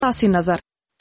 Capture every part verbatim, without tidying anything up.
پس نظر.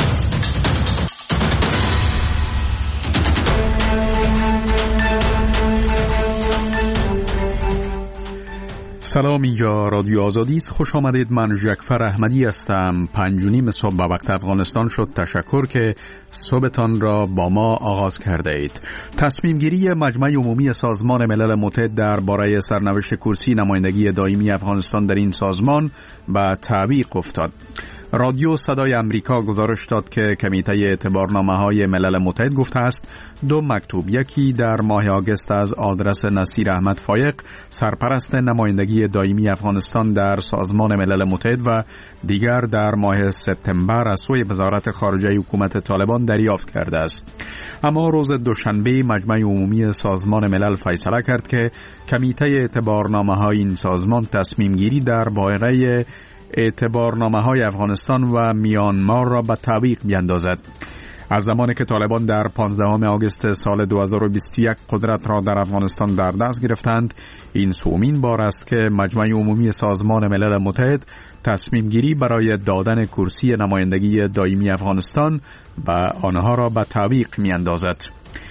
سلام، اینجا رادیو آزادی است. خوش آمدید. من جعفر احمدی هستم. پنج و نیم صبح به وقت افغانستان شد. تشکر که صبحتان را با ما آغاز کرده اید. تصمیم گیری مجمع عمومی سازمان ملل متحد درباره سرنوشت کرسی نمایندگی دائمی افغانستان در این سازمان به تعویق افتاد. رادیو صدای امریکا گزارش داد که کمیته اعتبارنامه‌های ملل متحد گفته است دو مکتوب، یکی در ماه آگوست از آدرس نصیر احمد فایق سرپرست نمایندگی دائمی افغانستان در سازمان ملل متحد و دیگر در ماه سپتامبر از سوی وزارت خارجه حکومت طالبان دریافت کرده است. اما روز دوشنبه مجمع عمومی سازمان ملل فیصله کرد که کمیته اعتبارنامه‌های این سازمان تصمیم گیری درباره اعتبارنامه‌های افغانستان و میانمار را به تعویق بیندازد. از زمانی که طالبان در پانزدهم آگوست سال دو هزار و بیست و یک قدرت را در افغانستان در دست گرفتند، این سومین بار است که مجمع عمومی سازمان ملل متحد تصمیم گیری برای دادن کرسی نمایندگی دائمی افغانستان و آنها را به تعویق میاندازد.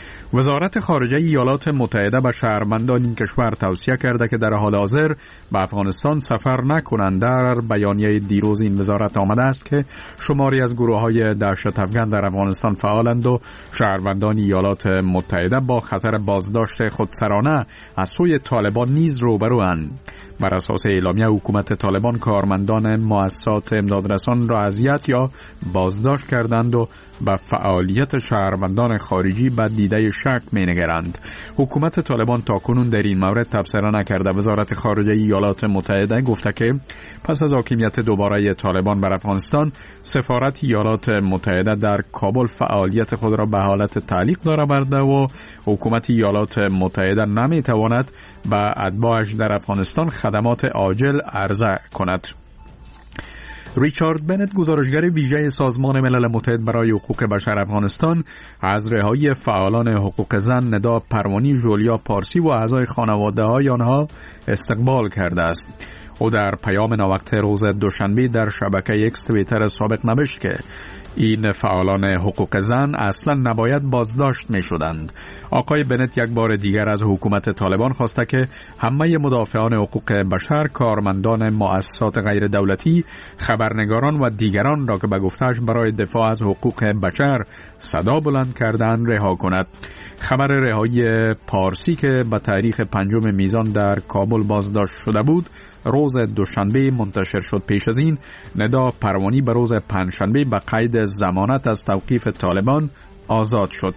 وزارت خارجه ایالات متحده به شهروندان این کشور توصیه کرده که در حال حاضر به افغانستان سفر نکنند. در بیانیه دیروز این وزارت آمده است که شماری از گروه‌های دهشت افکن در افغانستان فعالند و شهروندان ایالات متحده با خطر بازداشت خودسرانه از سوی طالبان نیز روبروند. بر اساس اعلامیه حکومت طالبان کارمندان مؤسسات امدادرسان را اذیت یا بازداشت کردند و به فعالیت شهروندان خارجی به دیده شک می‌نگرند. حکومت طالبان تاکنون در این مورد تبصره نکرده. وزارت خارجه ایالات متحده گفته که پس از حاکمیت دوباره طالبان بر افغانستان، سفارت ایالات متحده در کابل فعالیت خود را به حالت تعلیق داره برده و حکومت ایالات متحده نمی‌تواند به اتباعش در افغانستان خدمات عاجل عرضه کند. ریچارد بنت، گزارشگر ویژه سازمان ملل متحد برای حقوق بشر افغانستان، از رهایی فعالان حقوق زن ندا پروانی، ژولیا پارسی و اعضای خانواده‌های آنها استقبال کرده است. او در پیام ناوقته روز دوشنبه در شبکه اکس توییتر سابق نوشت که این فعالان حقوق زن اصلا نباید بازداشت می شدند. آقای بنت یک بار دیگر از حکومت طالبان خواسته که همه مدافعان حقوق بشر، کارمندان مؤسسات غیر دولتی، خبرنگاران و دیگران را که به گفته‌اش برای دفاع از حقوق بشر صدا بلند کردند رها کند. خبر رهایی پارسی که به تاریخ پنجم میزان در کابل بازداشت شده بود روز دوشنبه منتشر شد. پیش از این ندا پروانی به روز پنجشنبه به قید ضمانت از توقیف طالبان آزاد شد.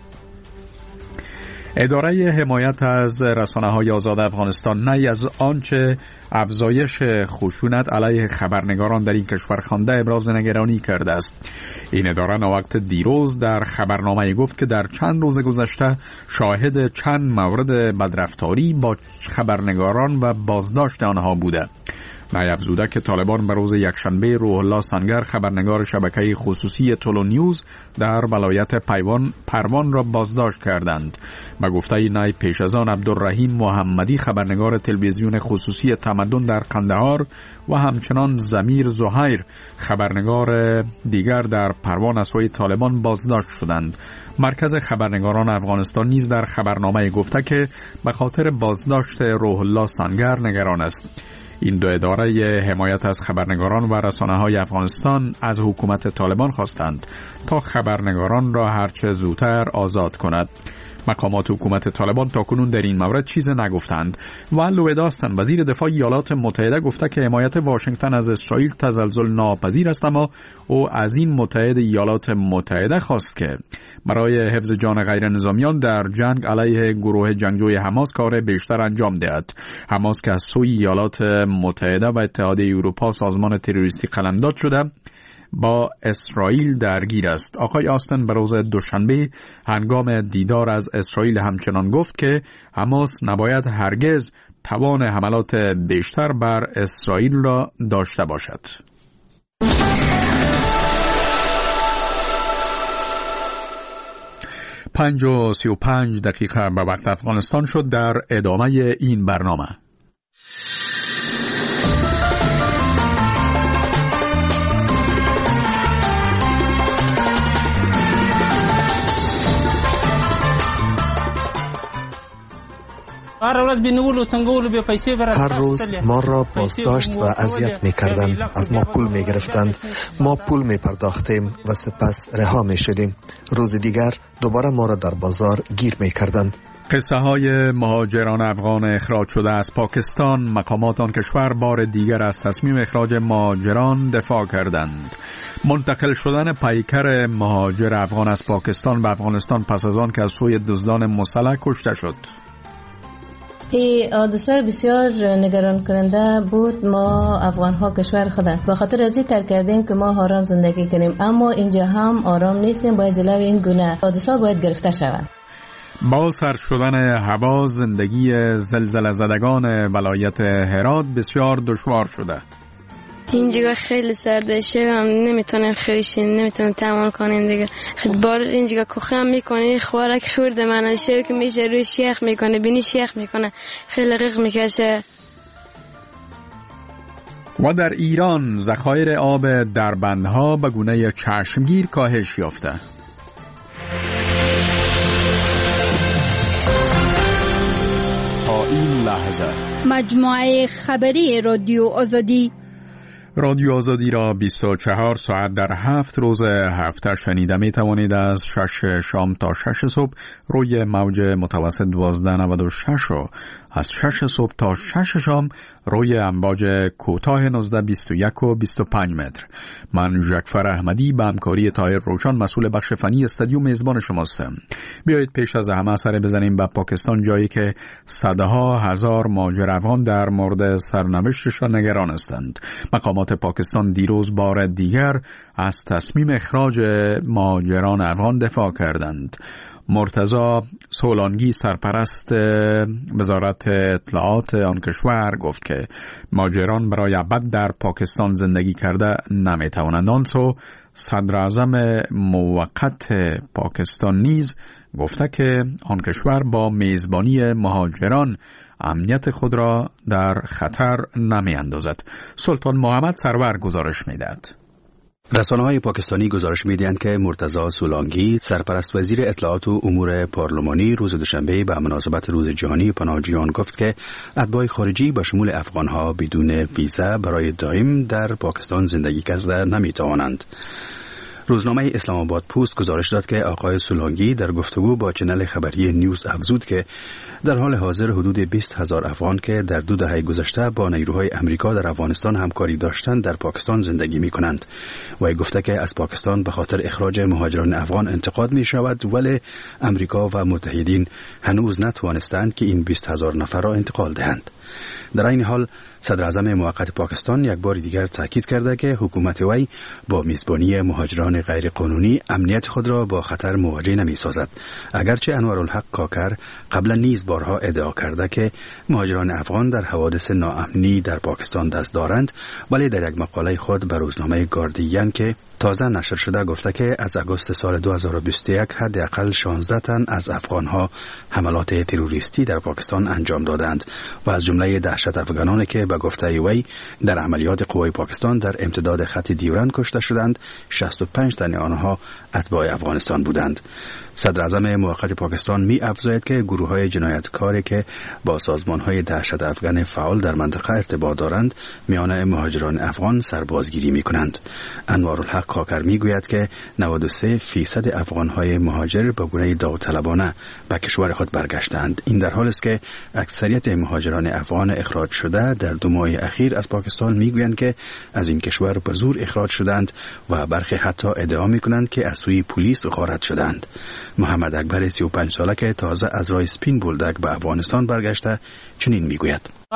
اداره حمایت از رسانه‌های آزاد افغانستان نی از آنچه افزایش خشونت علیه خبرنگاران در این کشور خوانده ابراز نگرانی کرده است. این اداره ناوقت دیروز در خبرنامه گفت که در چند روز گذشته شاهد چند مورد بدرفتاری با خبرنگاران و بازداشت آنها بوده. نی افزوده که طالبان به روز یکشنبه روح الله سنگر، خبرنگار شبکه خصوصی تولو نیوز در ولایت پیوان پروان را بازداشت کردند. به گفته نی پیش از آن عبدالرحیم محمدی، خبرنگار تلویزیون خصوصی تمدن در قندهار و همچنان ضمیر زهیر، خبرنگار دیگر در پروان از سوی طالبان بازداشت شدند. مرکز خبرنگاران افغانستان نیز در خبرنامه گفته که به خاطر بازداشت روح الله سنگر نگران است. این دو اداره حمایت از خبرنگاران و رسانه‌های افغانستان از حکومت طالبان خواستند تا خبرنگاران را هرچه زودتر آزاد کند. مقامات حکومت طالبان تاکنون در این مورد چیز نگفتند. ولو داستن وزیر دفاع ایالات متحده گفته که حمایت واشنگتن از اسرائیل تزلزل ناپذیر است، اما او از این متحد ایالات متحده خواست که برای حفظ جان غیر نظامیان در جنگ علیه گروه جنگجوی حماس کار بیشتر انجام دهد. حماس که از سوی ایالات متحده و اتحادیه اروپا سازمان تروریستی قلمداد شده، با اسرائیل درگیر است. آقای آستن به روز دوشنبه هنگام دیدار از اسرائیل همچنان گفت که حماس نباید هرگز توان حملات بیشتر بر اسرائیل را داشته باشد. پنج و سی و پنج دقیقه به وقت افغانستان شد. در ادامه این برنامه هر روز ما را بازداشت و اذیت می کردند. از ما پول می گرفتند. ما پول می پرداختیم و سپس رها می شدیم. روز دیگر دوباره ما را در بازار گیر می کردند. قصه های مهاجران افغان اخراج شده از پاکستان. مقامات آن کشور بار دیگر از تصمیم اخراج مهاجران دفاع کردند. منتقل شدن پیکر مهاجر افغان از پاکستان به افغانستان پس از آن که از سوی دزدان مسلح کشته شد. این حادثه بسیار نگران کننده بود. ما افغان ها کشور خود به خاطر از این ترک کردیم که ما آرام زندگی کنیم، اما اینجا هم آرام نیستیم. باید جلوی این گونه حادثه باید گرفته شود. با سرد شدن هوا زندگی زلزله زدگان ولایت هرات بسیار دشوار شده. اینجا خیلی سرده، شب هم نمیتونیم خیشیم، نمیتونیم تحمل کنیم دیگه. خیلی بار اینجا کوخم میکنه، خوارک خورده من شب که میشه روی شیخ میکنه، بینی شیخ میکنه، خیلی غیق میکشه. و در ایران ذخایر آب دربندها به گونه چشمگیر کاهش یافته. تا این لحظه مجموعه خبری رادیو آزادی رادیو آزادی را بیست و چهار ساعت در هفت روز هفته شنیده می توانید از شش شام تا شش صبح روی موج متوسط دوازده نود و شش و از شش صبح تا شش شام روی امواج کوتاه نوزده بیست و یک و بیست و پنج متر. من ژکفر احمدی به همکاری طاهر روشن مسئول بخش فنی استودیو میزبان شماستم. بیایید پیش از همه سر بزنیم به پاکستان، جایی که صدها هزار مهاجر افغان در مورد سرنوشتشان نگران هستند. مقامات پاکستان دیروز بار دیگر از تصمیم اخراج مهاجران افغان دفاع کردند. مرتضی سولانگی سرپرست وزارت اطلاعات آن کشور گفت که مهاجران برای ابد در پاکستان زندگی کرده نمیتوانند. آنسو صدر اعظم موقت پاکستان نیز گفته که آن کشور با میزبانی مهاجران امنیت خود را در خطر نمی اندازد. سلطان محمد سرور گزارش میدهد. رسانه‌های پاکستانی گزارش می‌دهند که مرتضی سولانگی سرپرست وزیر اطلاعات و امور پارلمانی روز دوشنبه به مناسبت روز جهانی پناهجویان گفت که اتباع خارجی به شمول افغان‌ها بدون ویزا برای دائم در پاکستان زندگی کرده نمی‌توانند. روزنامه اسلام آباد پست گزارش داد که آقای سولانگی در گفتگو با چنل خبری نیوز افزود که در حال حاضر حدود بیست هزار افغان که در دو دهه گذشته با نیروهای امریکا در افغانستان همکاری داشتند در پاکستان زندگی می کنند. و گفته که از پاکستان به خاطر اخراج مهاجران افغان انتقاد می شود، ولی امریکا و متحدین هنوز نتوانستند که این بیست هزار نفر را انتقال دهند. در این حال صدر اعظم موقت پاکستان یک بار دیگر تاکید کرده که حکومت وی با میزبانی مهاجران غیر قانونی امنیت خود را با خطر مواجه نمی سازد. اگرچه انوارالحق کاکر قبلا نیز بارها ادعا کرده که مهاجران افغان در حوادث ناامنی در پاکستان دست دارند، ولی در یک مقاله خود به روزنامه گاردین که تازه نشر شده گفته که از آگوست سال دو هزار و بیست و یک حداقل شانزده تن از افغانها حملات تروریستی در پاکستان انجام دادند و از جمله دهشت افغانانی که به گفته وی در عملیات قوای پاکستان در امتداد خط دیورند کشته شدند، شصت و پنج تن آنها اتباع افغانستان بودند. صدر اعظم موقت پاکستان می افزاید که گروه‌های جنایتکاری که با سازمان‌های دهشت افغان فعال در منطقه ارتباط دارند میان مهاجران افغان سربازگیری می‌کنند. انوارالحق کاکر می‌گوید که نود و سه فیصد افغان‌های مهاجر با گونه داوطلبانه به کشور خود برگشتند. این در حالی است که اکثریت مهاجران افغان اخراج شده در دو ماه اخیر از پاکستان می‌گویند که از این کشور به زور اخراج شدند و برخی حتی ادعا می‌کنند که از سوی پلیس غارت شدند. محمد اکبر سی و پنج ساله که تازه از راه سپین بولدک به افغانستان برگشته چنین میگوید: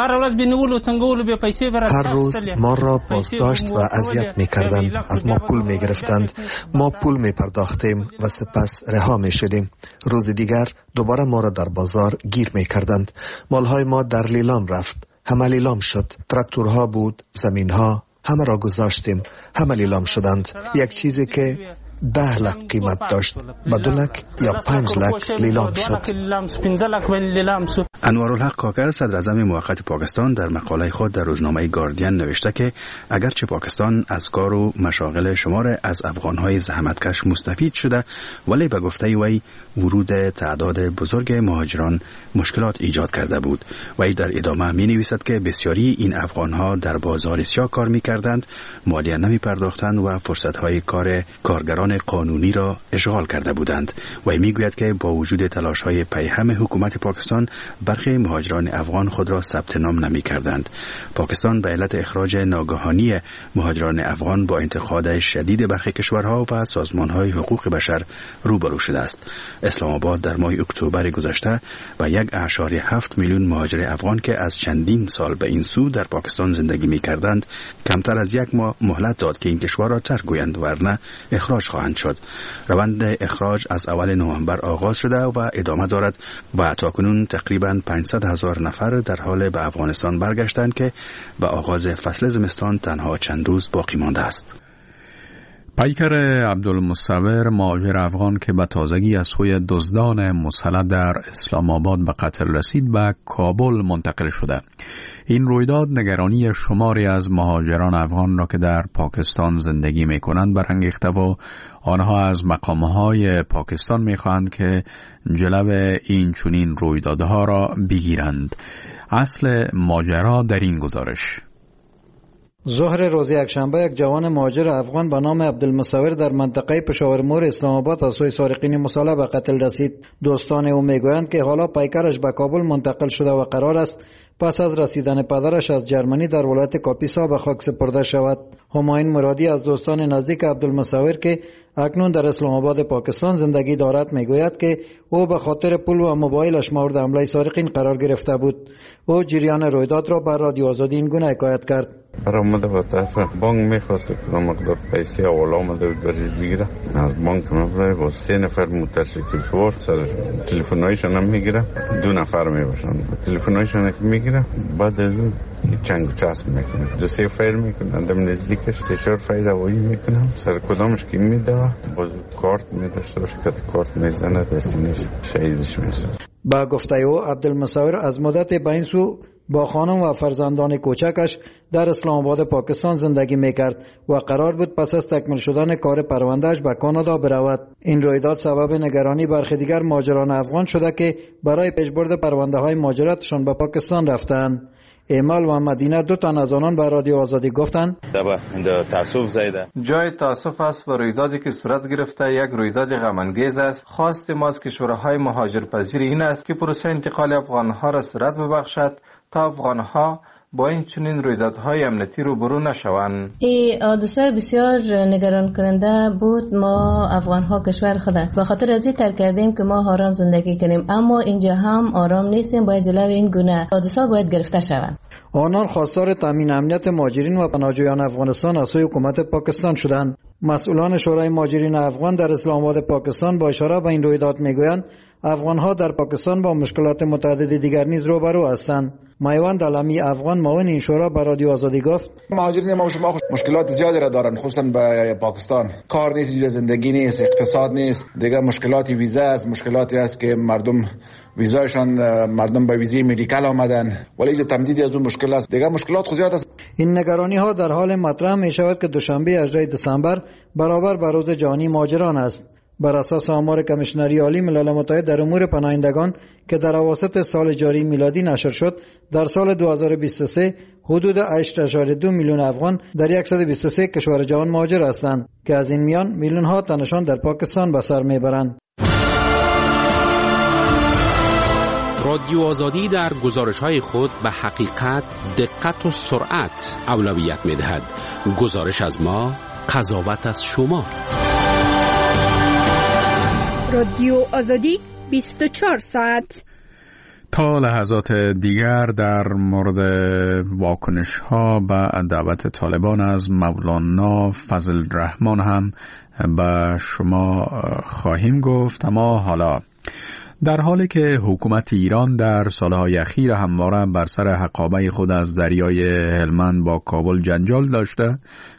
هر روز ما را بازداشت و اذیت میکردند. از ما پول میگرفتند. ما پول میپرداختیم و سپس رها میشدیم. روز دیگر دوباره ما را در بازار گیر میکردند. مالهای ما در لیلام رفت. همه لیلام شد. تراکتورها بود، زمینها، همه را گذاشتیم. همه لیلام شدند. یک چیزی که ده لک قیمت داشت به دو لک یا پنج لک لیلام شد. انوارالحق کاکر صدر اعظم موقت پاکستان در مقاله خود در روزنامه گاردین نوشته که اگرچه پاکستان از کار و مشاغل شمار از افغانهای زحمتکش مستفید شده، ولی به گفته وی ورود تعداد بزرگ مهاجران مشکلات ایجاد کرده بود. وی در ادامه می نویسد که بسیاری این افغانها در بازار سیاه کار می کردند، مالیه نمی پرداختند و فرصتهای کار کارگران قانونی را اشغال کرده بودند. وی می گوید که با وجود تلاش‌های پیهم حکومت پاکستان، برخی مهاجران افغان خود را ثبت نام نمی کردند. پاکستان به علت اخراج ناگهانی مهاجران افغان با انتقاد شدید برخی کشورها و سازمان‌های حقوق بشر روبرو شده است. اسلام آباد در ماه اکتبر گذشته با یک اعشاری هفت میلیون مهاجر افغان که از چندین سال به این سو در پاکستان زندگی می کردند کمتر از یک ماه مهلت داد که این کشور را ترک گویند، ورنه اخراج خواهند شد. روند اخراج از اول نوامبر آغاز شده و ادامه دارد و تاکنون تقریباً پانصد هزار نفر در حال به افغانستان برگشتند که به آغاز فصل زمستان تنها چند روز باقی مانده است. پیکر عبدالمصور مهاجر افغان که به تازگی از سوی دزدان مسلح در اسلام آباد به قتل رسید به کابل منتقل شده. این رویداد نگرانی شماری از مهاجران افغان را که در پاکستان زندگی می کنند برانگیخته و آنها از مقامهای پاکستان می خواهند که جلو این چنین رویدادها را بگیرند. اصل ماجرا در این گزارش. ظهر روز یکشنبه یک جوان مهاجر افغان به نام عبدالمصور در منطقه پشاور مور اسلام آباد از سوی سارقین مسلح به قتل رسید. دوستان او میگویند که حالا پیکرش به کابل منتقل شده و قرار است پس از رسیدن پدرش از جرمنی در ولایت کاپیسا به خاک سپرده شود. همایون مرادی از دوستان نزدیک عبدالمصور که اکنون در اسلام آباد پاکستان زندگی دارد میگوید که او به خاطر پول و موبایلش مورد حمله سارقین قرار گرفته بود. او جریان رویداد را بر رادیو آزادی این گونه حکایت کرد. آمده و طرف بانک میخواست که مقدار پیسی اولا آمده بود برش بگیره. از بانک مبرای با سه نفر متشکل شور سر تلفنایشان هم میگیره، دو نفر میباشن تلفنایشان که میگیره، بعد از اون چنگ چسب میکنه، دو سه فایر میکنه، اندم نزدیکش سه چهار فایر هوایی میکنه، سر کدامش که میده باز کارت میداشته باشه که کارت میزنه دستینش شهیدش میشه. با گفته او عبدالمصور از مدت به این سو با خانم و فرزندان کوچکش در اسلام آباد پاکستان زندگی میکرد و قرار بود پس از تکمیل شدن کار پروندهش به کانادا برود. این رویداد سبب نگرانی برخی دیگر مهاجران افغان شده که برای پیشبرد پرونده های مهاجرتشان به پاکستان رفتند. ایمال و مدینه دو تن از آنان به رادیو آزادی گفتند تاسف زیده جای تاسف است و رویدادی که صورت گرفته یک رویداد غم انگیز است. خواست ما از کشورهای مهاجرپذیر این است که پروسه انتقال افغانها را سرعت ببخشد تا افغانها با این چنین رویدادهای امنیتی روبرو نشوند. این حادثه بسیار نگران کننده بود. ما افغانها کشور خود به خاطر از این ترک کردیم که ما آرام زندگی کنیم، اما اینجا هم آرام نیستیم. باید جلوی این گونه حادثه باید گرفته شوند. آنان خواستار تامین امنیت مهاجرین و پناهجویان افغانستان از سوی حکومت پاکستان شدند. مسئولان شورای مهاجرین افغان در اسلام آباد پاکستان با اشاره به این رویداد میگویند افغانها در پاکستان با مشکلات متعدد دیگر نیز روبرو هستند. میوند علمی افغان معاون این شورا به رادیو آزادی گفت مهاجرین ما شما مشکلات زیادی را دارند، خصوصا به پاکستان. کار نیست، اینجا زندگی نیست، اقتصاد نیست، دیگر مشکلاتی ویزا است، مشکلاتی است که مردم ویزایشان مردم به ویزای مدیکال آمدن، ولی اینجا تمدید از اون مشکل است. دیگر مشکلات خود زیاد است. این نگرانی ها در حال مطرح می شود که دوشنبه هجدهم دسامبر برابر با روز جهانی مهاجران است. بر اساس آمار کمیشنری عالی ملل متحد در امور پناهندگان که در اواسط سال جاری میلادی نشر شد، در سال دو هزار و بیست و سه حدود هشت اشاره دو میلیون افغان در صد و بیست و سه کشور جهان مهاجر هستند که از این میان میلیون ها تنشان در پاکستان به سر میبرند. رادیو آزادی در گزارش‌های خود به حقیقت، دقت و سرعت اولویت می‌دهد. گزارش از ما، قضاوت از شما. رادیو آزادی بیست و چهار ساعت. تا لحظات دیگر در مورد واکنش ها به دعوت طالبان از مولانا فضل الرحمن هم به شما خواهیم گفت. اما حالا در حالی که حکومت ایران در سالهای اخیر همواره بر سر حقابه خود از دریای هلمند با کابل جنجال داشته،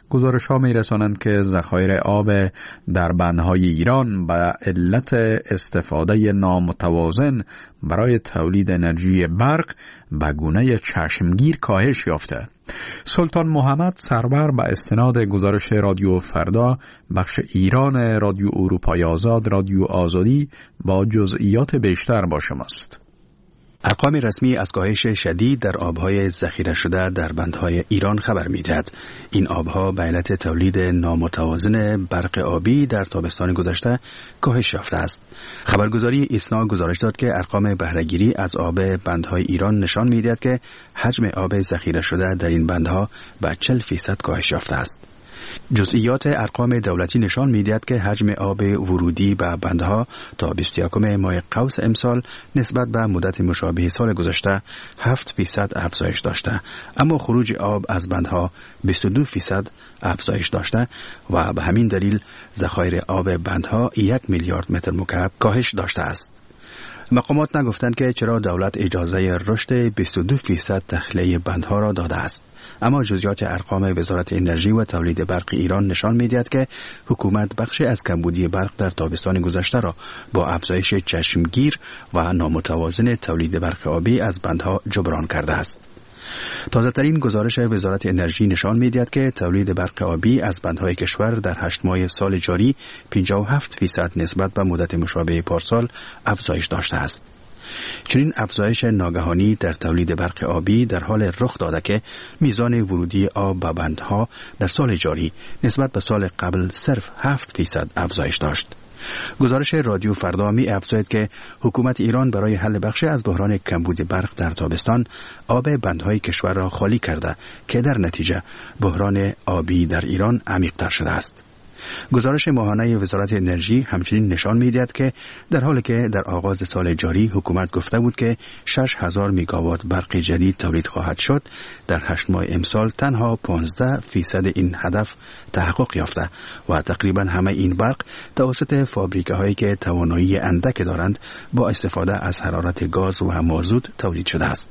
گزارش ها می رسانند که ذخایر آب در بندهای ایران به علت استفاده نامتوازن برای تولید انرژی برق به گونه چشمگیر کاهش یافته. سلطان محمد سرور به استناد گزارش رادیو فردا بخش ایران رادیو اروپای آزاد رادیو آزادی با جزئیات بیشتر با شماست. ارقام رسمی از کاهش شدید در آبهای ذخیره شده در بندهای ایران خبر می‌دهد. این آبها به علت تولید نامتوازن برق آبی در تابستان گذشته کاهش یافته است. خبرگزاری ایسنا گزارش داد که ارقام بهره‌گیری از آب بندهای ایران نشان می‌دهد که حجم آب ذخیره شده در این بندها به چهل فیصد کاهش یافته است. جزئیات ارقام دولتی نشان می‌دهد که حجم آب ورودی به بندها تا بیست و یکم ماه قوس امسال نسبت به مدت مشابه سال گذشته هفت فیصد افزایش داشته، اما خروج آب از بندها بیست و دو فیصد افزایش داشته و به همین دلیل ذخایر آب بندها یک میلیارد متر مکعب کاهش داشته است. مقامات نگفتند که چرا دولت اجازه رشد بیست و دو فیصد تخلیه بندها را داده است، اما جزئیات ارقام وزارت انرژی و تولید برق ایران نشان می‌دهد که حکومت بخشی از کمبودی برق در تابستان گذشته را با افزایش چشمگیر و نامتوازن تولید برق آبی از بندها جبران کرده است. تازه‌ترین گزارش وزارت انرژی نشان می‌دهد که تولید برق آبی از بندهای کشور در هشت ماه سال جاری پنجاه و هفت فیصد نسبت به مدت مشابه پارسال افزایش داشته است. چنین افزایش ناگهانی در تولید برق آبی در حال رخ داده که میزان ورودی آب به بندها در سال جاری نسبت به سال قبل صرف هفت فیصد افزایش داشت. گزارش رادیو فردا می افزاید که حکومت ایران برای حل بخشی از بحران کمبود برق در تابستان آب بندهای کشور را خالی کرده که در نتیجه بحران آبی در ایران عمیق‌تر شده است. گزارش ماهانه وزارت انرژی همچنین نشان می‌دهد که در حالی که در آغاز سال جاری حکومت گفته بود که شش هزار مگاوات برق جدید تولید خواهد شد، در هشت ماه امسال تنها پانزده فیصد این هدف تحقق یافته و تقریبا همه این برق توسط فابریکه‌هایی که توانایی اندک دارند با استفاده از حرارت گاز و مازوت تولید شده است.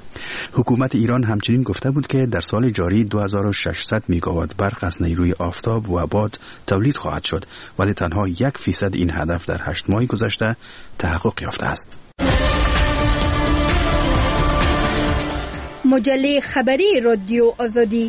حکومت ایران همچنین گفته بود که در سال جاری دو هزار و ششصد مگاوات برق از نیروی آفتاب و باد تولید خواهد شد، ولی تنها یک فیصد این هدف در هشت ماه گذشته تحقق یافته است. مجله خبری رادیو آزادی.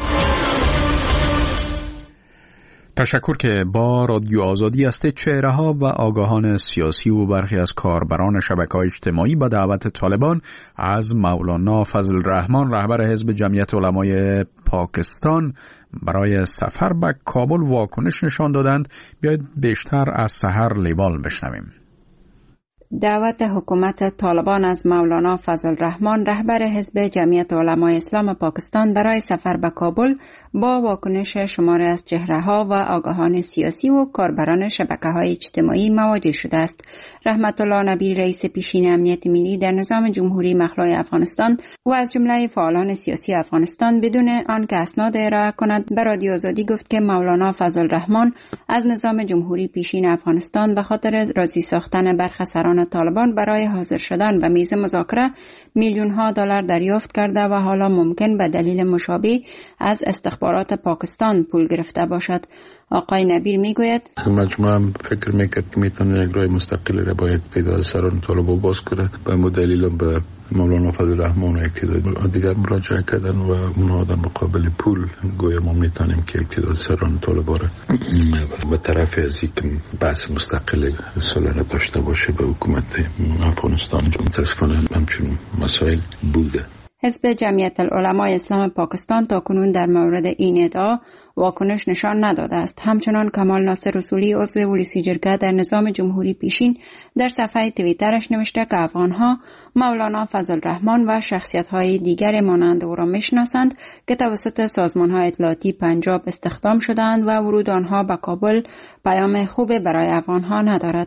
تشکر که با رادیو آزادی است. چهره ها و آگاهان سیاسی و برخی از کاربران شبکه‌های اجتماعی با دعوت طالبان از مولانا فضل الرحمن رهبر حزب جمعیت علمای پاکستان برای سفر به کابل واکنش نشان دادند. بیایید بیشتر از سحر لیوال بشنویم. دعوت حکومت طالبان از مولانا فضل الرحمن رهبر حزب جمعیت علمای اسلام پاکستان برای سفر به کابل با واکنش شماری از چهره‌ها و آگاهان سیاسی و کاربران شبکه‌های اجتماعی مواجه شده است. رحمت الله نبی رئیس پیشین امنیت ملی در نظام جمهوری مخلوع افغانستان و از جمله فعالان سیاسی افغانستان بدون آنکه اسناد ارائه کند به رادیو آزادی گفت که مولانا فضل الرحمن از نظام جمهوری پیشین افغانستان به خاطر راضی ساختن برخی سران طالبان برای حاضر شدن به میز مذاکره میلیون ها دلار دریافت کرده و حالا ممکن به دلیل مشابه از استخبارات پاکستان پول گرفته باشد. آقای نبیر میگوید مجموعه هم فکر میکرد که میتونه یک راه مستقلی را باید تعداد سران طالبا باز کنه. به مدلیل به مولانا فضل الرحمن و یک تعداد دیگر مراجعه کردن و اونها در مقابل پول گویا ما میتونیم که یک تعداد سران طالبا را به طرف از یک بحث مستقل سالانه داشته باشه به حکومت افغانستان. متاسفانه همچون مسائل بوده. حزب جمعیت العلمای اسلام پاکستان تاکنون در مورد این ادعا واکنش نشان نداده است. همچنان کمال ناصر رسولی عضو ولسی جرگه در نظام جمهوری پیشین در صفحه توییترش نوشته که افغانها مولانا فضل الرحمن و شخصیت‌های دیگر مانند او را میشناسند که توسط سازمان‌های اطلاعاتی پنجاب استخدام شدند و ورود آنها به کابل پیام خوب برای افغانها ندارد.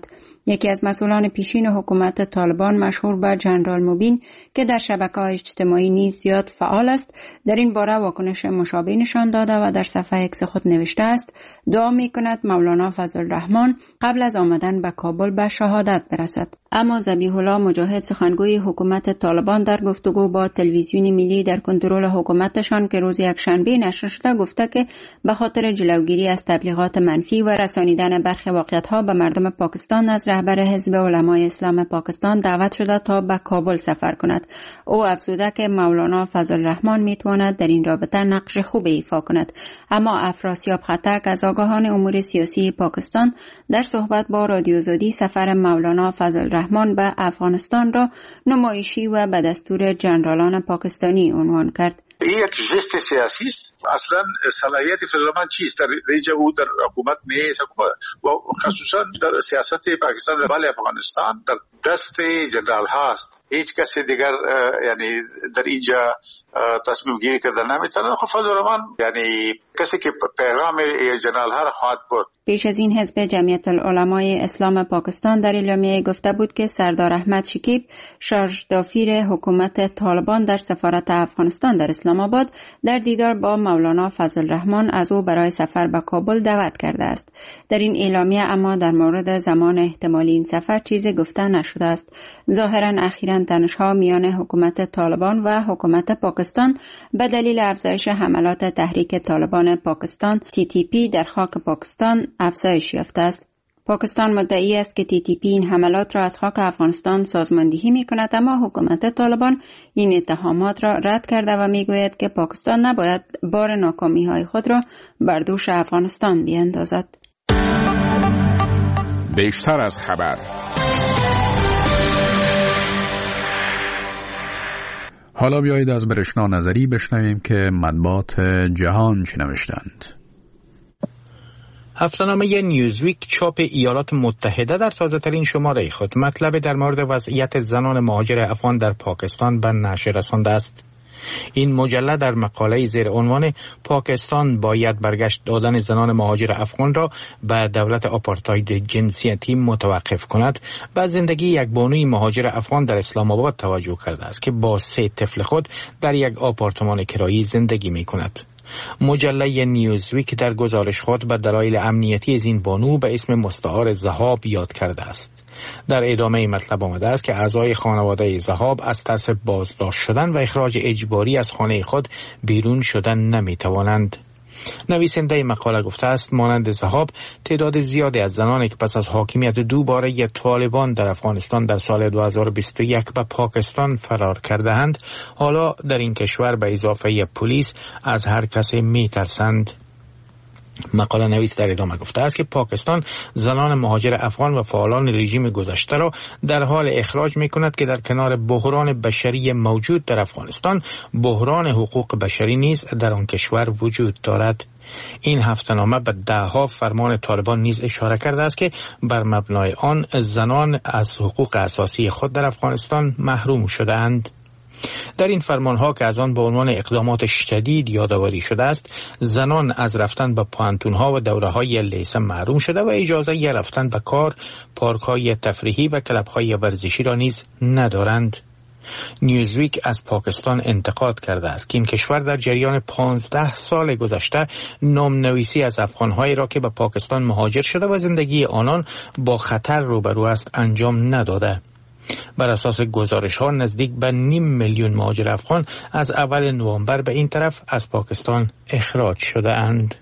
یکی از مسئولان پیشین حکومت طالبان مشهور به جنرال مبین که در شبکه‌های اجتماعی نیز زیاد فعال است در این باره واکنش مشابه نشان داده و در صفحه اکس خود نوشته است دعا می‌کند مولانا فضل الرحمن قبل از آمدن به کابل به شهادت برسد. اما ذبیح الله مجاهد سخنگوی حکومت طالبان در گفتگو با تلویزیون ملی در کنترل حکومتشان که روز یکشنبه نشر شده گفته که به خاطر جلوگیری از تبلیغات منفی و رسانیدن برخی واقعیت‌ها به مردم پاکستان از رهبر حزب علمای اسلام پاکستان دعوت شده تا به کابل سفر کند. او افزوده که مولانا فضل الرحمن میتواند در این رابطه نقش خوب ایفا کند. اما افراسیاب خطک از آگاهان امور سیاسی پاکستان در صحبت با رادیو آزادی سفر مولانا فضل الرحمن به افغانستان را نمایشی و به دستور جنرالان پاکستانی عنوان کرد. این یک جست سیاسی است. اصلا صلاحیت فعلا چیست در اینجا او در حکومت نیست و خصوصا در سیاست پاکستان در بله افغانستان در دست جنرال هاست. هیچ کسی دیگر یعنی در اینجا تصمیم گیری کردن نمیتونه. خب فضل الرحمن یعنی کسی که پیغام جنرال ها را خواهد برد. پیش از این حزب جمعیت العلمای اسلام پاکستان در اعلامیه گفته بود که سردار احمد شکیب شارژ دافیر حکومت طالبان در سفارت افغانستان در اسلام آباد در دیدار با مولانا فضل الرحمن از او برای سفر به کابل دعوت کرده است. در این اعلامیه اما در مورد زمان احتمالی این سفر چیزی گفته نشده است. ظاهرا اخیراً تنش‌ها میان حکومت طالبان و حکومت پاکستان به دلیل افزایش حملات تحریک طالبان پاکستان تی تی پی در خاک پاکستان افزایش یافته است. پاکستان مدعی است که تی تی پی این حملات را از خاک افغانستان سازماندهی می کند، اما حکومت طالبان این اتهامات را رد کرده و می گوید که پاکستان نباید بار ناکامی های خود را بر دوش افغانستان بیاندازد. بیشتر از خبر. حالا بیایید از برشنا نظری بشنویم که مطبوعات جهان چه نوشتند. هفته‌نامه نیوزویک چاپ ایالات متحده در تازه‌ترین شماره خود مطلب در مورد وضعیت زنان مهاجر افغان در پاکستان به نشر رسانده است. این مجله در مقاله زیر عنوان پاکستان باید برگشت دادن زنان مهاجر افغان را به دولت آپارتاید جنسیتی متوقف کند به زندگی یک بانوی مهاجر افغان در اسلام آباد توجه کرده است که با سه طفل خود در یک آپارتمان کرایی زندگی می کند. مجله نیوزویک در گزارش خود به دلایل امنیتی از این بانو به اسم مستعار ذهاب یاد کرده است. در ادامه مطلب آمده است که اعضای خانواده ذهاب از ترس بازداشت شدن و اخراج اجباری از خانه خود بیرون شدن نمی توانند. نویسنده مقاله گفته است مانند ذهاب تعداد زیادی از زنانی که پس از حاکمیت دوباره طالبان در افغانستان در سال دو هزار و بیست و یک به پاکستان فرار کرده‌اند حالا در این کشور به اضافه پلیس از هر کسی می‌ترسند. مقاله نویس در ادامه گفته است که پاکستان زنان مهاجر افغان و فعالان رژیم گذشته را در حال اخراج می کند که در کنار بحران بشری موجود در افغانستان بحران حقوق بشری نیز در آن کشور وجود دارد. این هفته‌نامه به ده‌ها فرمان طالبان نیز اشاره کرده است که بر مبنای آن زنان از حقوق اساسی خود در افغانستان محروم شده‌اند. در این فرمانها که از آن به عنوان اقدامات شدید یادآوری شده است زنان از رفتن به پانتونها و دوره‌های لیسه محروم شده و اجازه ی رفتن به کار، پارک‌های تفریحی و کلب‌های ورزشی را نیز ندارند. نیوزویک از پاکستان انتقاد کرده است که این کشور در جریان پانزده سال گذشته نامنویسی از افغان‌هایی را که به پاکستان مهاجر شده و زندگی آنان با خطر روبرو است انجام نداده. بر اساس گزارش ها نزدیک به نیم میلیون مهاجر افغان از اول نوامبر به این طرف از پاکستان اخراج شده اند.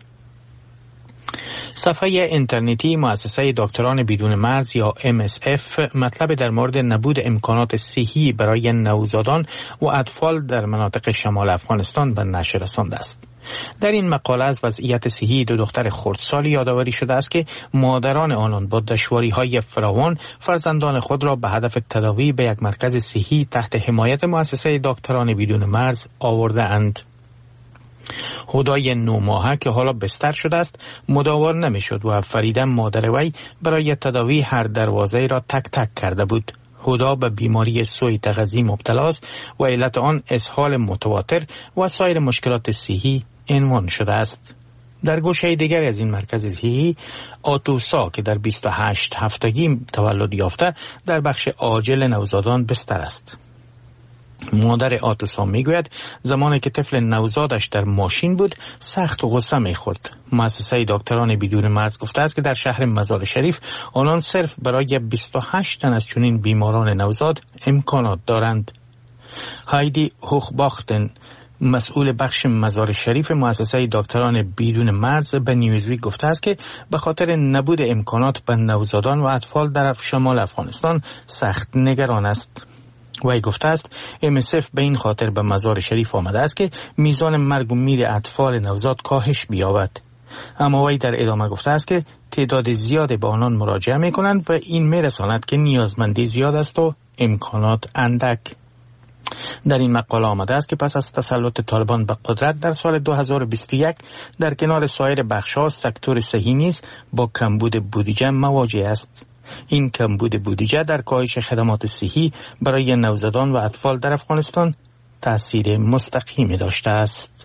صفحه اینترنتی مؤسسه دکتران بدون مرز یا ام اس اف مطلب در مورد نبود امکانات صحی برای نوزادان و اطفال در مناطق شمال افغانستان به نشر رسانده است. در این مقاله از وضعیت صحی دو دختر خردسال یادآوری شده است که مادران آنان با دشواری‌های فراوان فرزندان خود را به هدف تداوی به یک مرکز صحی تحت حمایت مؤسسه دکتران بدون مرز آورده اند. هدای نو ماهه که حالا بستر شده است مداوار نمیشد و فریده مادر وی برای تداوی هر دروازه را تک تک کرده بود. هدا به بیماری سوء تغذیه مبتلا است و علت آن اسهال متواتر و سایر مشکلات صحی عنوان شده است. در گوشه دیگری از این مرکز صحی، آتوسا که در بیست و هشت هفتگی تولد یافته در بخش عاجل نوزادان بستر است. مادر آتوسا میگوید زمانی که طفل نوزادش در ماشین بود سخت و غصه میخورد. مؤسسه دکتران بدون مرز گفته است که در شهر مزار شریف آنان صرف برای بیست و هشت تن از چنین بیماران نوزاد امکانات دارند. هایدی هوخباختن، مسئول بخش مزار شریف مؤسسه دکتران بدون مرز، به نیوزویک گفته است که به خاطر نبود امکانات به نوزادان و اطفال در شمال افغانستان سخت نگران است. وی گفته است ام اس اف به این خاطر به مزار شریف آمده است که میزان مرگ و میر اطفال نوزاد کاهش بیابد. اما وی در ادامه گفته است که تعداد زیادی به آنان مراجعه می کنند و این می رساند که نیازمندی زیاد است و امکانات اندک. در این مقاله آمده است که پس از تسلط طالبان به قدرت در سال دو هزار و بیست و یک در کنار سایر بخش‌ها سکتور صحی نیز با کمبود بودجه مواجه است. این کمبود بودجه در کاهش خدمات صحی برای نوزادان و اطفال در افغانستان تأثیر مستقیمی داشته است.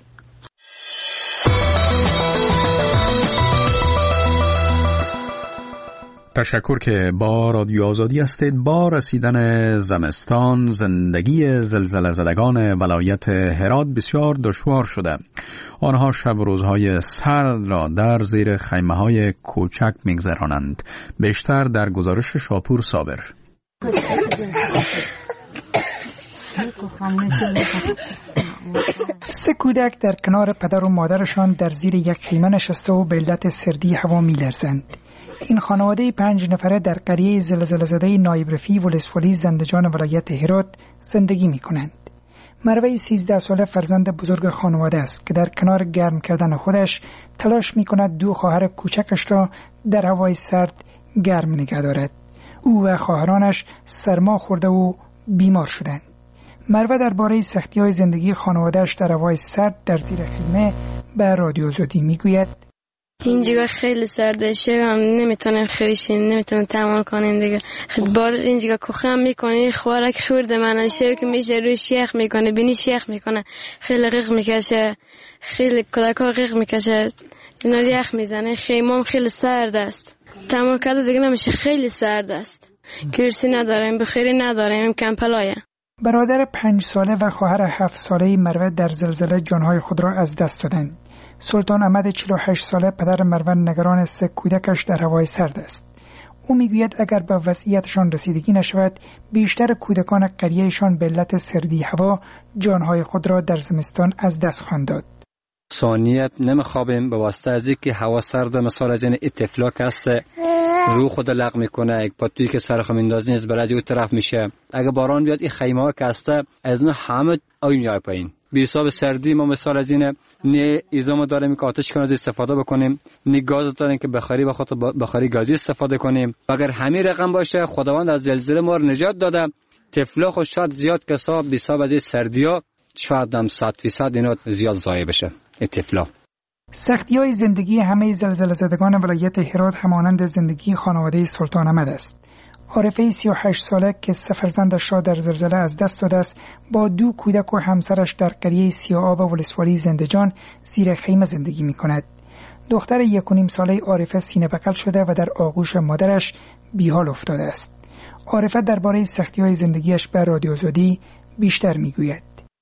تشکر که با رادیو آزادی هستید. با رسیدن زمستان زندگی زلزله زدگان ولایت هرات بسیار دشوار شده. آنها شب و روزهای سرد را در زیر خیمه‌های کوچک می‌گذرانند. بیشتر در گزارش شاپور صابر. سه کودک در کنار پدر و مادرشان در زیر یک خیمه نشسته و به علت سردی هوا می‌لرزند. این خانواده پنج نفره در قریه زلزله زده نایب رفیع ولسوالی زندجان ولایت هرات زندگی می کنند. مروه سیزده ساله فرزند بزرگ خانواده است که در کنار گرم کردن خودش تلاش می کند دو خواهر کوچکش را در هوای سرد گرم نگه دارد. او و خواهرانش سرما خورده و بیمار شدند. مروه درباره سختی‌های زندگی خانواده‌اش در هوای سرد در زیر خیمه به رادیو آزادی می گوید اینجا خیلی سرده شه هم نمیتونم خیشیم نمیتونم تمام کنیم دیگه. خیلی بار اینجا کوخم میکنه خوارک خورده من شه که میشه روی شیخ میکنه بینی شیخ میکنه خیلی غیق میکشه خیلی کودک ها غیق میکشه اینا یخ میزنه خیمام خیلی سرد است تمام کرده دیگه نمیشه خیلی سرد است کرسی نداریم بخیری نداریم کمپلایه. برادر پنج ساله و خواهر هفت ساله مروه در زلزله جانهای خود را از دست دادند. سلطان احمد چهل و هشت ساله پدر مروه نگران سه کودکش در هوای سرد است. او میگوید اگر به وضعیتشان رسیدگی نشود بیشتر کودکان قریهشان به علت سردی هوا جانهای خود را در زمستان از دست خواهند داد. ثانیت نمیخوابیم به واسطه از اینکه هوا سرد مثال از این اتفلاک است رو خود لغ میکنه یک پاتویی که سرخ میندازی از برای اون طرف میشه. اگه باران بیاد این خیمه ها که است از اون همه آین میاد پایین. به حساب سردی ما مثال از اینه نه ایزامو داریم که آتش کنید استفاده بکنیم نه گاز داریم که بخاری به خاطر بخاری گازی استفاده کنیم. اگر همین رقم باشه خداوند از زلزله ما رو نجات داده. طفلا خود شاید زیاد کسا به حساب از سردیا شاید هم صد فیصد اینا زیاد ضایع بشه طفلا. سختی‌های زندگی همه زلزله زدگان ولایت هرات همانند زندگی خانواده سلطان احمد است. عارفه سی و هشت ساله که سه فرزندش را در زلزله از دست داده است با دو کودک و همسرش در قریه سیاآب ولسوالی زندجان زیر خیمه زندگی می کند. دختر یک و نیم ساله عارفه سینه بکل شده و در آغوش مادرش بیحال افتاده است. عارفه درباره سختی‌های زندگیش به رادیو آزادی بیشتر می گوید.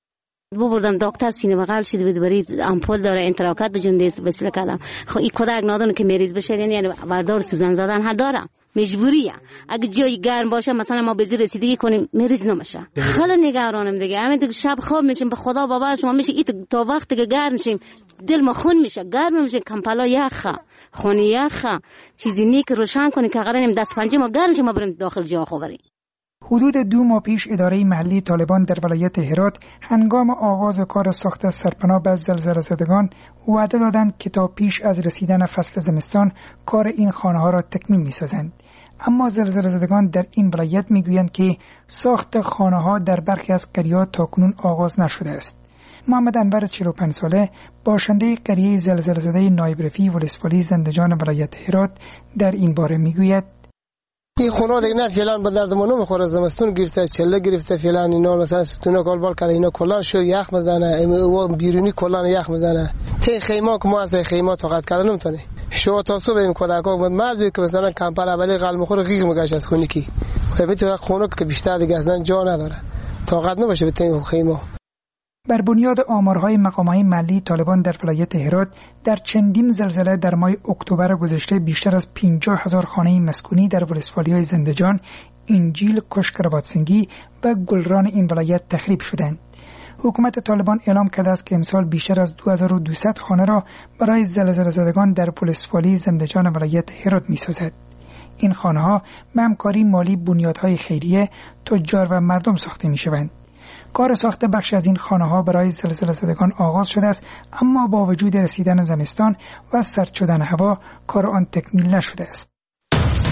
بو بردم دکتر سینه بغل شد بود برید امپول داره انتراکت بجندیس وسیله کردم خب این کودک نادون که مریض بشه یعنی بردار سوزن زدن ها دارم مجبوریه اگه جای گرم باشه مثلا ما به زیر رسیدگی کنیم مریض نمیشه خیلی نگرانم دیگه همین دیگه شب خواب میشیم به خدا بابا شما میشه ایت تا وقتی که گرم میشیم دل ما خون میشه گرم میشه کمپلا یخه خونی یخه چیزی نی که روشن کنی که قراریم دست پنجه ما گرم شیم ما بریم داخل جا خوبریم. حدود دو ماه پیش اداره محلی طالبان در ولایت هرات هنگام آغاز کار ساخت سرپناه به زلزله زدگان وعده دادند که تا پیش از رسیدن فصل زمستان کار این خانه ها را تکمیل می سازند. اما زلزله زدگان در این ولایت می گویند که ساخت خانه ها در برخی از قریه‌ها تاکنون آغاز نشده است. محمد انور چهل و پنج ساله باشنده قریه زلزله زده نایب رفیع ولسوالی زندجان ولایت هرات در این باره می گوید این خونه دیگه نه فعلا به درد ما نمیخوره. زمستون گرفته، چله گرفته، فعلا اینا مثلا ستونا کالبال کرده، اینا کلا شو یخ میزنه و بیرونی کلا یخ میزنه. ته خیمه که ما از خیمه طاقت کردن نمیتونه. شو تا صبح این کودکا بود مازی که مثلا کمپل اولی قلم میخوره غیغ میگشه از خونه کی. البته خونه که بیشتر دیگه اصلا جا نداره. طاقت نمیشه به ته خیمه. بر بنیاد آمارهای مقامهای محلی طالبان در ولایت هرات در چندین زلزله در ماه اکتبر گذشته بیشتر از پنجاه هزار خانه مسکونی در ولسوالی‌های زندجان، انجیل، کشک رباطسنگی و گلران این ولایت تخریب شدند. حکومت طالبان اعلام کرده است که امسال بیشتر از دو هزار و دویست خانه را برای زلزله زدگان در ولسوالی زندجان ولایت هرات می‌سازد. این خانه‌ها به همکاری مالی بنیادهای خیریه، تجار و مردم ساخته می‌شوند. کار ساخت بخش از این خانه‌ها برای زلزله زدگان آغاز شده است، اما با وجود رسیدن زمستان و سرد شدن هوا کار آن تکمیل نشده است.